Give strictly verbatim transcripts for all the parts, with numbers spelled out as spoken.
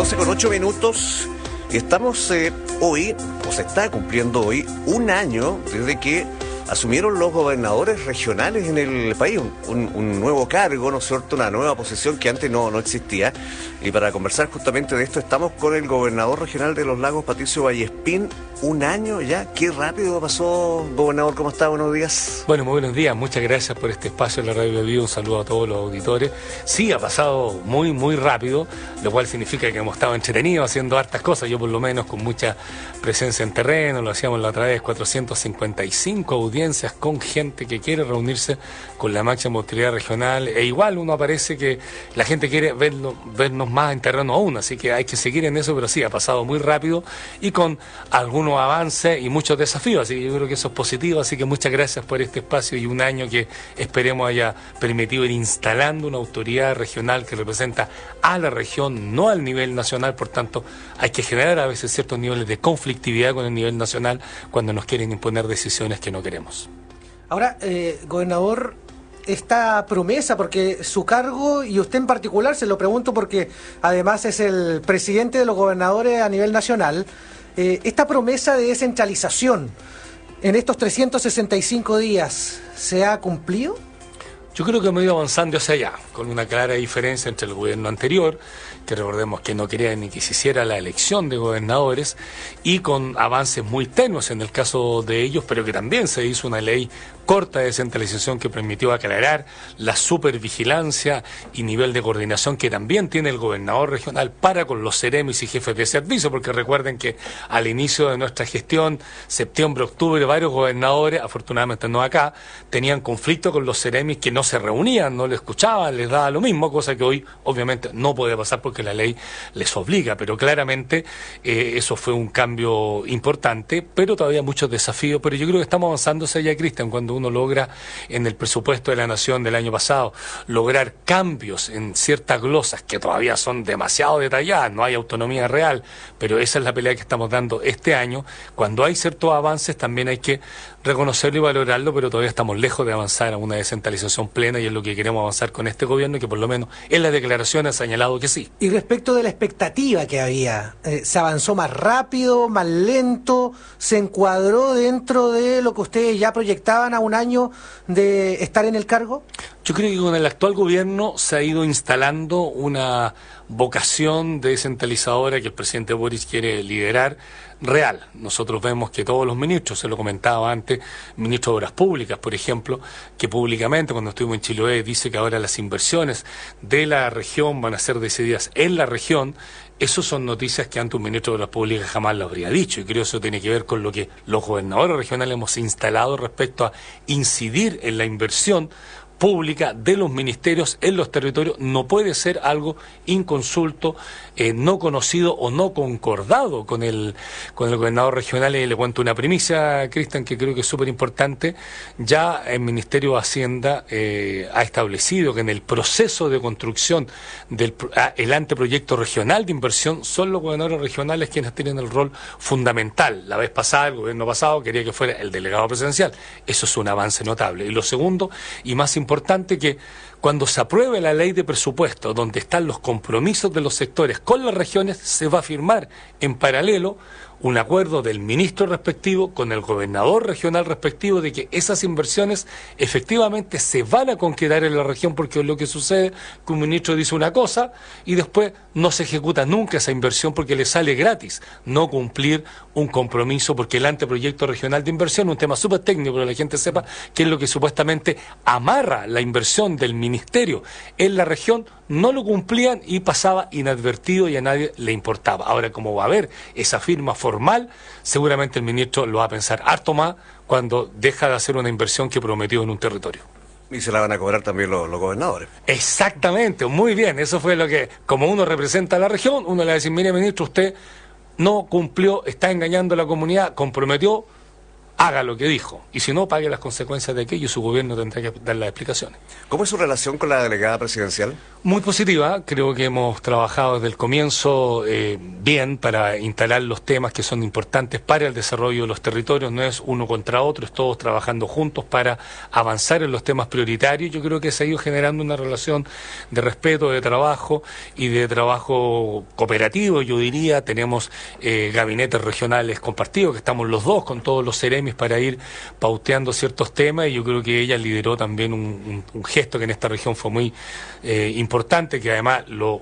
doce con ocho minutos y estamos eh, hoy, o se está cumpliendo hoy, un año desde que asumieron los gobernadores regionales en el país, un, un nuevo cargo, ¿no es cierto?, una nueva posición que antes no, no existía. Y para conversar justamente de esto estamos con el gobernador regional de Los Lagos, Patricio Vallespín. Un año ya, qué rápido pasó, gobernador, ¿cómo está? Buenos días. Bueno, muy buenos días, muchas gracias por este espacio en la Radio Vivo, un saludo a todos los auditores. Sí, ha pasado muy, muy rápido, lo cual significa que hemos estado entretenidos haciendo hartas cosas, yo por lo menos con mucha presencia en terreno, lo hacíamos la otra vez, cuatrocientas cincuenta y cinco audiencias con gente que quiere reunirse con la máxima autoridad regional, e igual uno aparece que la gente quiere verlo, vernos más en terreno aún, así que hay que seguir en eso, pero sí, ha pasado muy rápido y con algunos avances y muchos desafíos, así que yo creo que eso es positivo, así que muchas gracias por este espacio y un año que esperemos haya permitido ir instalando una autoridad regional que representa a la región, no al nivel nacional. Por tanto, hay que generar a veces ciertos niveles de conflictividad con el nivel nacional cuando nos quieren imponer decisiones que no queremos. Ahora, eh, gobernador, esta promesa, porque su cargo, y usted en particular, se lo pregunto porque además es el presidente de los gobernadores a nivel nacional, eh, esta promesa de descentralización en estos trescientos sesenta y cinco días, ¿se ha cumplido? Yo creo que hemos ido avanzando hacia allá, con una clara diferencia entre el gobierno anterior, que recordemos que no quería ni que se hiciera la elección de gobernadores, y con avances muy tenues en el caso de ellos, pero que también se hizo una ley corta de descentralización que permitió aclarar la supervigilancia y nivel de coordinación que también tiene el gobernador regional para con los seremis y jefes de servicio, porque recuerden que al inicio de nuestra gestión, septiembre, octubre, varios gobernadores, afortunadamente no acá, tenían conflicto con los seremis que no se reunían, no le escuchaban, les daba lo mismo, cosa que hoy obviamente no puede pasar porque la ley les obliga, pero claramente eh, eso fue un cambio importante, pero todavía muchos desafíos, pero yo creo que estamos avanzando hacia allá, Cristian, cuando uno logra en el presupuesto de la Nación del año pasado lograr cambios en ciertas glosas que todavía son demasiado detalladas, no hay autonomía real, pero esa es la pelea que estamos dando este año. Cuando hay ciertos avances también hay que reconocerlo y valorarlo, pero todavía estamos lejos de avanzar a una descentralización plena y es lo que queremos avanzar con este gobierno, que por lo menos en la declaración ha señalado que sí. Y respecto de la expectativa que había, eh, ¿se avanzó más rápido, más lento? ¿Se encuadró dentro de lo que ustedes ya proyectaban a un año de estar en el cargo? Yo creo que con el actual gobierno se ha ido instalando una vocación descentralizadora que el presidente Boris quiere liderar real. Nosotros vemos que todos los ministros, se lo comentaba antes, ministro de Obras Públicas, por ejemplo, que públicamente cuando estuvimos en Chiloé dice que ahora las inversiones de la región van a ser decididas en la región. Esas son noticias que antes un ministro de Obras Públicas jamás lo habría dicho, y creo que eso tiene que ver con lo que los gobernadores regionales hemos instalado respecto a incidir en la inversión pública de los ministerios en los territorios. No puede ser algo inconsulto, eh, no conocido o no concordado con el con el gobernador regional. Y le cuento una primicia, Cristian, que creo que es súper importante. Ya el Ministerio de Hacienda eh, ha establecido que en el proceso de construcción del ah, el anteproyecto regional de inversión son los gobernadores regionales quienes tienen el rol fundamental. La vez pasada, el gobierno pasado quería que fuera el delegado presidencial. Eso es un avance notable. Y lo segundo y más importante, importante que cuando se apruebe la ley de presupuesto, donde están los compromisos de los sectores con las regiones, se va a firmar en paralelo un acuerdo del ministro respectivo con el gobernador regional respectivo de que esas inversiones efectivamente se van a concretar en la región, porque lo que sucede es que un ministro dice una cosa y después no se ejecuta nunca esa inversión porque le sale gratis no cumplir un compromiso, porque el anteproyecto regional de inversión, un tema súper técnico, pero la gente sepa que es lo que supuestamente amarra la inversión del ministerio en la región, no lo cumplían y pasaba inadvertido y a nadie le importaba. Ahora, como va a haber esa firma formal, seguramente el ministro lo va a pensar harto más cuando deja de hacer una inversión que prometió en un territorio. Y se la van a cobrar también los, los gobernadores. Exactamente, muy bien. Eso fue lo que, como uno representa a la región, uno le va a decir: mire, ministro, usted no cumplió, está engañando a la comunidad, comprometió haga lo que dijo, y si no, pague las consecuencias de aquello y su gobierno tendrá que dar las explicaciones. ¿Cómo es su relación con la delegada presidencial? Muy positiva, creo que hemos trabajado desde el comienzo eh, bien para instalar los temas que son importantes para el desarrollo de los territorios, no es uno contra otro, es todos trabajando juntos para avanzar en los temas prioritarios. Yo creo que se ha ido generando una relación de respeto, de trabajo y de trabajo cooperativo, yo diría. Tenemos eh, gabinetes regionales compartidos, que estamos los dos con todos los seremis para ir pauteando ciertos temas, y yo creo que ella lideró también un, un, un gesto que en esta región fue muy eh, importante. importante, que además lo,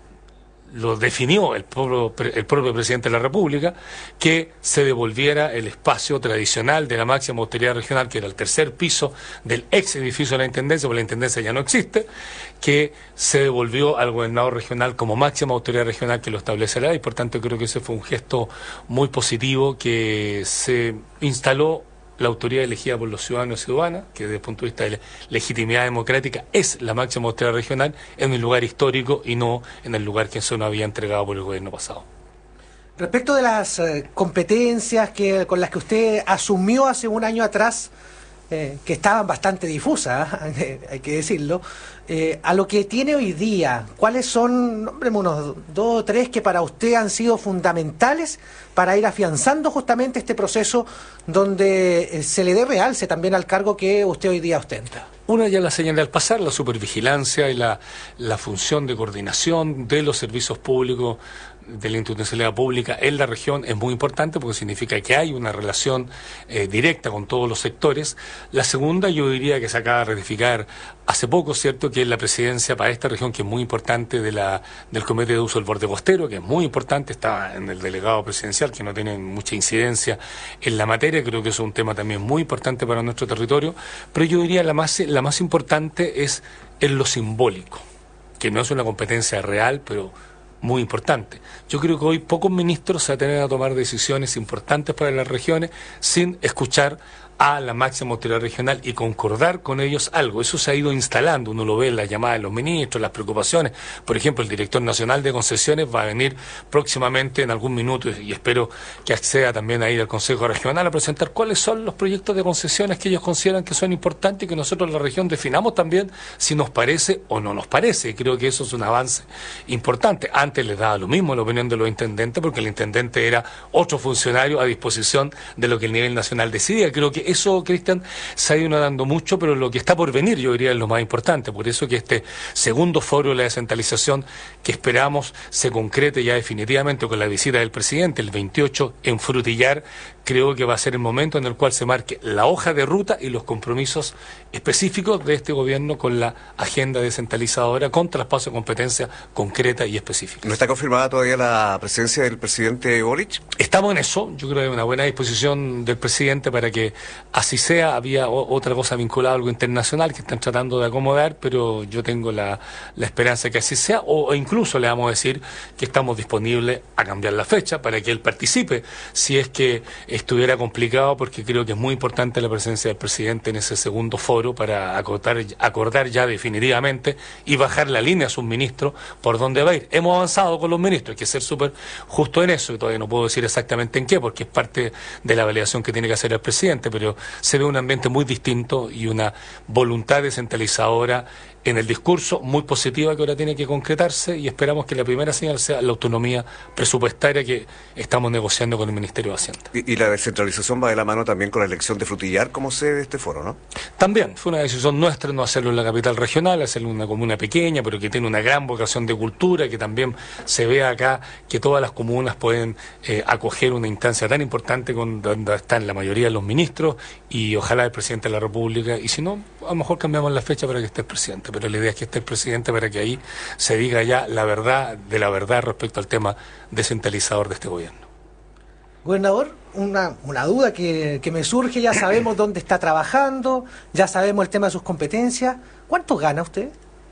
lo definió el propio, el propio presidente de la República, que se devolviera el espacio tradicional de la máxima autoridad regional, que era el tercer piso del ex edificio de la Intendencia, porque la Intendencia ya no existe, que se devolvió al gobernador regional como máxima autoridad regional que lo establecerá, y por tanto creo que ese fue un gesto muy positivo, que se instaló la autoridad elegida por los ciudadanos y ciudadanas, que desde el punto de vista de la legitimidad democrática es la máxima autoridad regional, en un lugar histórico y no en el lugar que se nos había entregado por el gobierno pasado. Respecto de las eh, competencias que, con las que usted asumió hace un año atrás, eh, que estaban bastante difusas, ¿eh? hay que decirlo, eh, a lo que tiene hoy día, ¿cuáles son, nómbreme unos dos o tres que para usted han sido fundamentales para ir afianzando justamente este proceso donde eh, se le dé realce también al cargo que usted hoy día ostenta? Una ya la señalé al pasar, la supervigilancia y la, la función de coordinación de los servicios públicos, de la institucionalidad pública en la región es muy importante, porque significa que hay una relación eh, directa con todos los sectores. La segunda, yo diría que se acaba de ratificar hace poco, ¿cierto?, que es la presidencia para esta región, que es muy importante, de la del Comité de Uso del Borde Costero, que es muy importante, está en el delegado presidencial, que no tiene mucha incidencia en la materia. Creo que es un tema también muy importante para nuestro territorio, pero yo diría la más, la más importante es en lo simbólico, que no es una competencia real, pero muy importante. Yo creo que hoy pocos ministros se atreven a tomar decisiones importantes para las regiones sin escuchar a la máxima autoridad regional y concordar con ellos algo. Eso se ha ido instalando, uno lo ve en las llamadas de los ministros, las preocupaciones. Por ejemplo, el director nacional de concesiones va a venir próximamente en algún minuto, y espero que acceda también a ir al Consejo Regional a presentar cuáles son los proyectos de concesiones que ellos consideran que son importantes y que nosotros en la región definamos también si nos parece o no nos parece. Creo que eso es un avance importante. Antes les daba lo mismo la opinión de los intendentes, porque el intendente era otro funcionario a disposición de lo que el nivel nacional decidía. Creo que eso, Cristian, se ha ido dando mucho, pero lo que está por venir, yo diría, es lo más importante. Por eso que este segundo foro de la descentralización, que esperamos se concrete ya definitivamente con la visita del presidente el veintiocho en Frutillar, creo que va a ser el momento en el cual se marque la hoja de ruta y los compromisos específicos de este gobierno con la agenda descentralizadora, con traspaso de competencia concreta y específica. ¿No está confirmada todavía la presencia del presidente Boric? Estamos en eso. Yo creo que hay una buena disposición del presidente para que así sea. Había o, otra cosa vinculada a algo internacional que están tratando de acomodar, pero yo tengo la, la esperanza que así sea, o, o incluso le vamos a decir que estamos disponibles a cambiar la fecha para que él participe, si es que estuviera complicado, porque creo que es muy importante la presencia del presidente en ese segundo foro para acordar, acordar ya definitivamente y bajar la línea a sus ministros por dónde va a ir. Hemos avanzado con los ministros, hay que ser súper justo en eso, y todavía no puedo decir exactamente en qué, porque es parte de la validación que tiene que hacer el presidente, pero se ve un ambiente muy distinto y una voluntad descentralizadora en el discurso muy positiva que ahora tiene que concretarse, y esperamos que la primera señal sea la autonomía presupuestaria que estamos negociando con el Ministerio de Hacienda. Y, y la descentralización va de la mano también con la elección de Frutillar como sede de este foro, ¿no? También fue una decisión nuestra no hacerlo en la capital regional, hacerlo en una comuna pequeña, pero que tiene una gran vocación de cultura, que también se ve acá que todas las comunas pueden eh, acoger una instancia tan importante con, donde están la mayoría de los ministros, y ojalá el presidente de la República, y si no, a lo mejor cambiamos la fecha para que esté el presidente, pero la idea es que esté el presidente para que ahí se diga ya la verdad de la verdad respecto al tema descentralizador de este gobierno. Gobernador, una, una duda que, que me surge, ya sabemos dónde está trabajando, ya sabemos el tema de sus competencias. ¿Cuánto gana usted?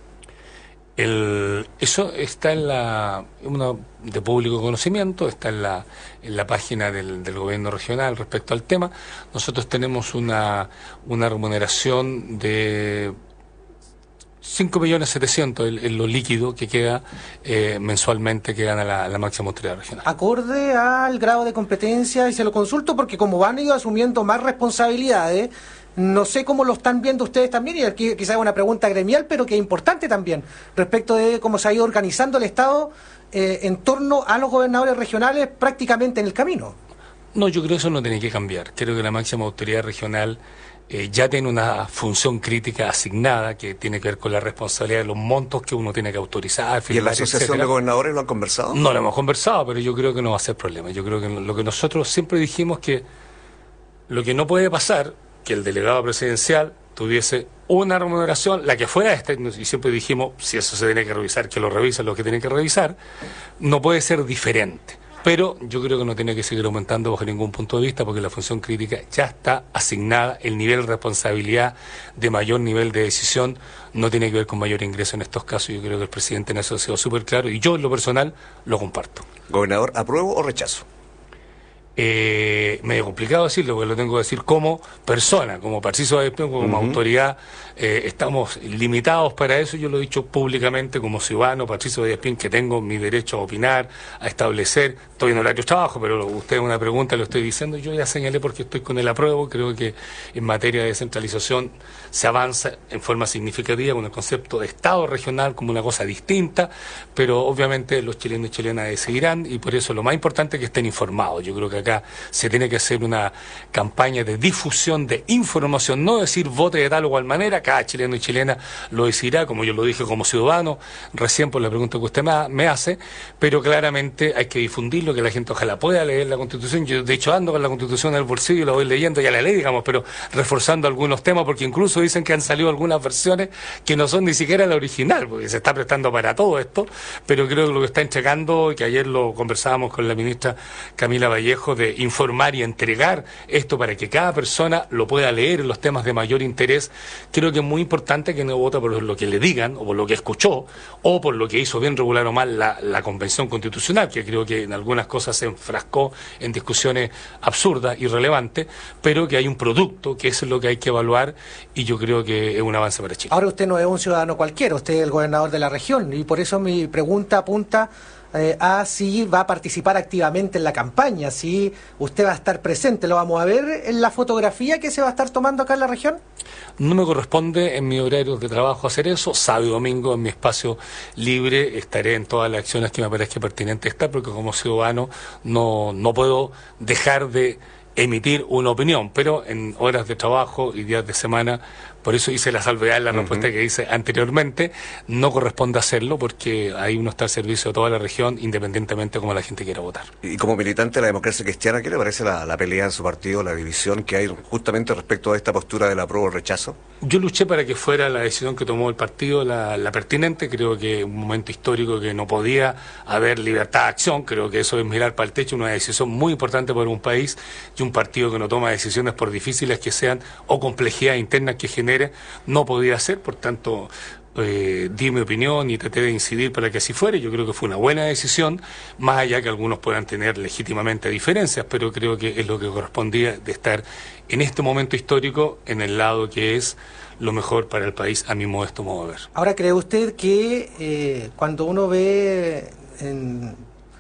El, eso está en la una, de público conocimiento, está en la, en la página del, del gobierno regional respecto al tema. Nosotros tenemos una, una remuneración de cinco millones setecientos es lo líquido que queda eh, mensualmente que gana la, la máxima autoridad regional. Acorde al grado de competencia, y se lo consulto porque como van ido asumiendo más responsabilidades, no sé cómo lo están viendo ustedes también, y aquí quizás es una pregunta gremial, pero que es importante también, respecto de cómo se ha ido organizando el Estado eh, en torno a los gobernadores regionales prácticamente en el camino. No, yo creo que eso no tiene que cambiar. Creo que la máxima autoridad regional Eh, ya tiene una función crítica asignada que tiene que ver con la responsabilidad de los montos que uno tiene que autorizar, firmar, ¿Y en la Asociación etcétera. de Gobernadores lo han conversado? No lo hemos conversado, pero yo creo que no va a ser problema. Yo creo que lo que nosotros siempre dijimos que lo que no puede pasar, que el delegado presidencial tuviese una remuneración, la que fuera esta, y siempre dijimos, si eso se tiene que revisar, que lo revisen los que tienen que revisar, no puede ser diferente. Pero yo creo que no tiene que seguir aumentando bajo ningún punto de vista porque la función crítica ya está asignada, el nivel de responsabilidad de mayor nivel de decisión no tiene que ver con mayor ingreso en estos casos. Yo creo que el presidente en eso ha sido súper claro y yo en lo personal lo comparto. Gobernador, ¿apruebo o rechazo? Eh, medio complicado decirlo, porque lo tengo que decir como persona, como Tarcisio Ballester, como uh-huh. autoridad, eh, estamos limitados para eso. Yo lo he dicho públicamente como ciudadano, Tarcisio Ballester, que tengo mi derecho a opinar, a establecer, estoy en horario de trabajo, pero usted una pregunta lo estoy diciendo, yo ya señalé porque estoy con el apruebo. Creo que en materia de descentralización se avanza en forma significativa con el concepto de Estado regional como una cosa distinta, pero obviamente los chilenos y chilenas decidirán y por eso lo más importante es que estén informados. Yo creo que acá se tiene que hacer una campaña de difusión de información, no decir vote de tal o cual manera, cada chileno y chilena lo decidirá, como yo lo dije como ciudadano, recién por la pregunta que usted me hace, pero claramente hay que difundirlo, que la gente ojalá pueda leer la Constitución. Yo de hecho ando con la Constitución en el bolsillo y la voy leyendo, ya la leí, digamos, pero reforzando algunos temas, porque incluso dicen que han salido algunas versiones que no son ni siquiera la original, porque se está prestando para todo esto, pero creo que lo que está entregando, y que ayer lo conversábamos con la ministra Camila Vallejo, de informar y entregar esto para que cada persona lo pueda leer en los temas de mayor interés. Creo que es muy importante que no vota por lo que le digan o por lo que escuchó o por lo que hizo bien, regular o mal la, la Convención Constitucional, que creo que en algunas cosas se enfrascó en discusiones absurdas, irrelevantes, pero que hay un producto que eso es lo que hay que evaluar y yo creo que es un avance para Chile. Ahora usted no es un ciudadano cualquiera, usted es el gobernador de la región y por eso mi pregunta apunta Eh, a si va a participar activamente en la campaña, si usted va a estar presente. ¿Lo vamos a ver en la fotografía que se va a estar tomando acá en la región? No me corresponde en mi horario de trabajo hacer eso. Sábado y domingo en mi espacio libre estaré en todas las acciones que me parezca pertinente estar, porque como ciudadano no, no puedo dejar de emitir una opinión, pero en horas de trabajo y días de semana, por eso hice la salvedad en la uh-huh. respuesta que hice anteriormente, no corresponde hacerlo porque ahí uno está al servicio de toda la región, independientemente de cómo la gente quiera votar. Y como militante de la democracia cristiana, ¿qué le parece la, la pelea en su partido, la división que hay justamente respecto a esta postura del apruebo o rechazo? Yo luché para que fuera la decisión que tomó el partido la, la pertinente. Creo que es un momento histórico que no podía haber libertad de acción. Creo que eso es mirar para el techo, una decisión muy importante para un país y un partido que no toma decisiones por difíciles que sean o complejidades internas que genere, no podía ser. Por tanto, eh, di mi opinión y traté de incidir para que así fuera. Yo creo que fue una buena decisión, más allá que algunos puedan tener legítimamente diferencias, pero creo que es lo que correspondía de estar en este momento histórico en el lado que es lo mejor para el país, a mi modesto modo de ver. Ahora, ¿cree usted que eh, cuando uno ve en,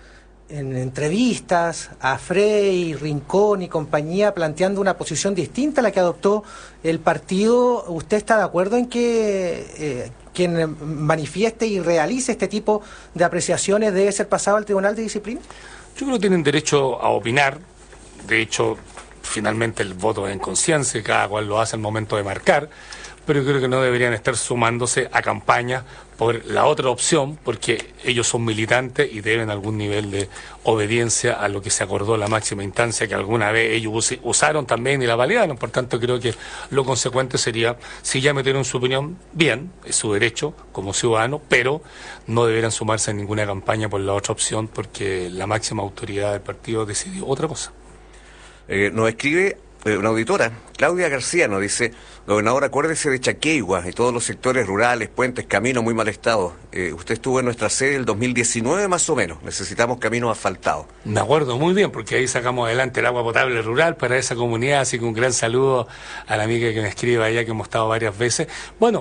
en entrevistas a Frey, Rincón y compañía planteando una posición distinta a la que adoptó el partido, usted está de acuerdo en que eh, quien manifieste y realice este tipo de apreciaciones debe ser pasado al Tribunal de Disciplina? Yo creo que tienen derecho a opinar. De hecho, finalmente el voto es en conciencia, cada cual lo hace al momento de marcar, pero creo que no deberían estar sumándose a campañas por la otra opción, porque ellos son militantes y deben algún nivel de obediencia a lo que se acordó en la máxima instancia, que alguna vez ellos usaron también y la validaron. Por tanto, creo que lo consecuente sería, si ya metieron su opinión, bien, es su derecho como ciudadano, pero no deberían sumarse en ninguna campaña por la otra opción, porque la máxima autoridad del partido decidió otra cosa. Eh, nos escribe eh, una auditora, Claudia García, nos dice: gobernador, acuérdese de Chaqueigua y todos los sectores rurales, puentes, caminos muy mal estado. Eh, usted estuvo en nuestra sede el dos mil diecinueve más o menos, necesitamos caminos asfaltados. Me acuerdo muy bien, porque ahí sacamos adelante el agua potable rural para esa comunidad, así que un gran saludo a la amiga que me escribe allá, que hemos estado varias veces. Bueno,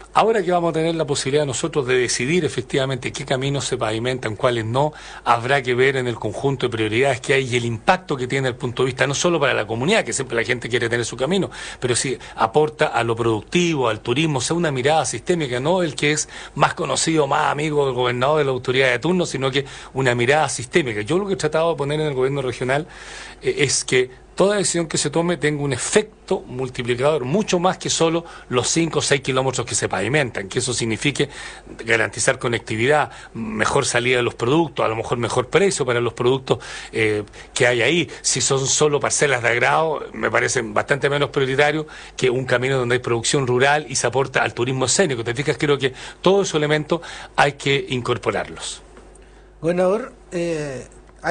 Ahora que vamos a tener la posibilidad nosotros de decidir efectivamente qué caminos se pavimentan, cuáles no, habrá que ver en el conjunto de prioridades que hay y el impacto que tiene desde el punto de vista no solo para la comunidad, que siempre la gente quiere tener su camino, pero sí aporta a lo productivo, al turismo, o sea, una mirada sistémica, no el que es más conocido, más amigo del gobernador, de la autoridad de turno, sino que una mirada sistémica. Yo lo que he tratado de poner en el gobierno regional eh, es que toda decisión que se tome tenga un efecto multiplicador, mucho más que solo los cinco o seis kilómetros que se pavimentan, que eso signifique garantizar conectividad, mejor salida de los productos, a lo mejor mejor precio para los productos eh, que hay ahí. Si son solo parcelas de agrado, me parecen bastante menos prioritarios que un camino donde hay producción rural y se aporta al turismo escénico. Te fijas, creo que todos esos elementos hay que incorporarlos. Gobernador, eh...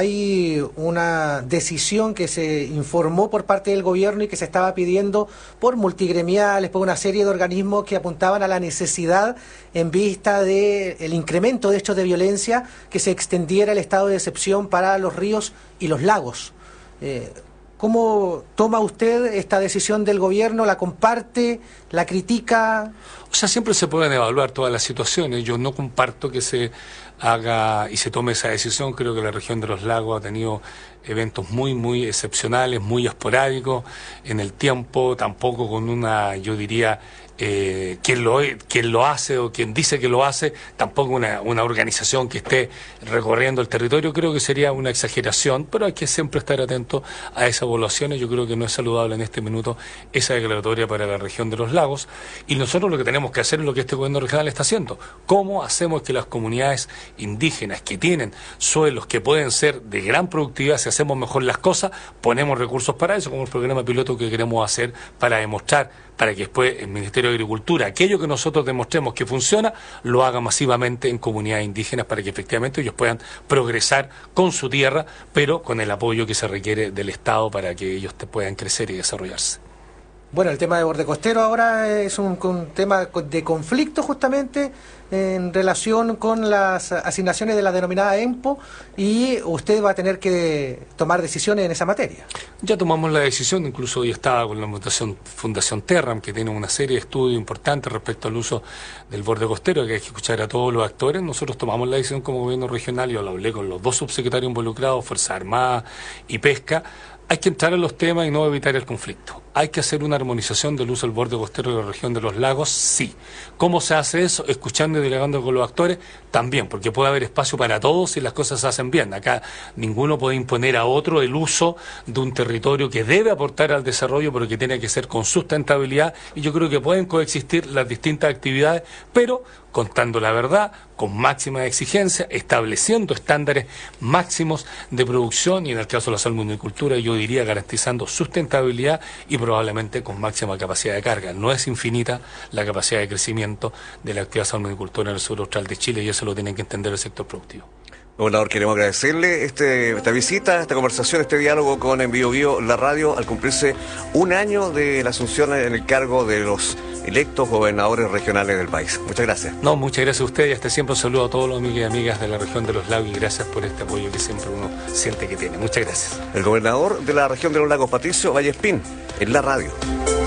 hay una decisión que se informó por parte del gobierno y que se estaba pidiendo por multigremiales, por una serie de organismos que apuntaban a la necesidad, en vista del incremento de hechos de violencia, que se extendiera el estado de excepción para los ríos y los lagos. Eh, ¿Cómo toma usted esta decisión del gobierno? ¿La comparte? ¿La critica? O sea, siempre se pueden evaluar todas las situaciones. Yo no comparto que se haga y se tome esa decisión. Creo que la región de los lagos ha tenido eventos muy, muy excepcionales, muy esporádicos en el tiempo, tampoco con una, yo diría, eh, quien, lo, quien lo hace o quien dice que lo hace, tampoco una, una organización que esté recorriendo el territorio. Creo que sería una exageración, pero hay que siempre estar atento a esas evaluaciones. Yo creo que no es saludable en este minuto esa declaratoria para la región de los lagos, y nosotros lo que tenemos que hacer es lo que este gobierno regional está haciendo. ¿Cómo hacemos que las comunidades indígenas que tienen suelos que pueden ser de gran productividad, si hacemos mejor las cosas, ponemos recursos para eso, como el programa piloto que queremos hacer para demostrar, para que después el Ministerio de Agricultura, aquello que nosotros demostremos que funciona, lo haga masivamente en comunidades indígenas para que efectivamente ellos puedan progresar con su tierra, pero con el apoyo que se requiere del Estado para que ellos te puedan crecer y desarrollarse. Bueno, el tema de borde costero ahora es un, un tema de conflicto justamente en relación con las asignaciones de la denominada EMPO, y usted va a tener que tomar decisiones en esa materia. Ya tomamos la decisión, incluso hoy estaba con la Fundación, Fundación Terram, que tiene una serie de estudios importantes respecto al uso del borde costero, que hay que escuchar a todos los actores. Nosotros tomamos la decisión como gobierno regional, yo lo hablé con los dos subsecretarios involucrados, Fuerza Armada y Pesca. Hay que entrar en los temas y no evitar el conflicto. ¿Hay que hacer una armonización del uso del borde costero de la región de los lagos? Sí. ¿Cómo se hace eso? Escuchando y dialogando con los actores, también, porque puede haber espacio para todos si las cosas se hacen bien. Acá ninguno puede imponer a otro el uso de un territorio que debe aportar al desarrollo, pero que tiene que ser con sustentabilidad, y yo creo que pueden coexistir las distintas actividades, pero contando la verdad, con máxima exigencia, estableciendo estándares máximos de producción y, en el caso de la salmonicultura, yo diría garantizando sustentabilidad y probablemente con máxima capacidad de carga. No es infinita la capacidad de crecimiento de la actividad salmonicultura en el sur austral de Chile, y eso lo tienen que entender el sector productivo. Gobernador, queremos agradecerle este, esta visita, esta conversación, este diálogo con En Bio Bio, la radio, al cumplirse un año de la asunción en el cargo de los electos gobernadores regionales del país. Muchas gracias. No, muchas gracias a usted y hasta siempre un saludo a todos los amigos y amigas de la región de los lagos, y gracias por este apoyo que siempre uno siente que tiene. Muchas gracias. El gobernador de la región de los lagos, Patricio Vallespín, en la radio.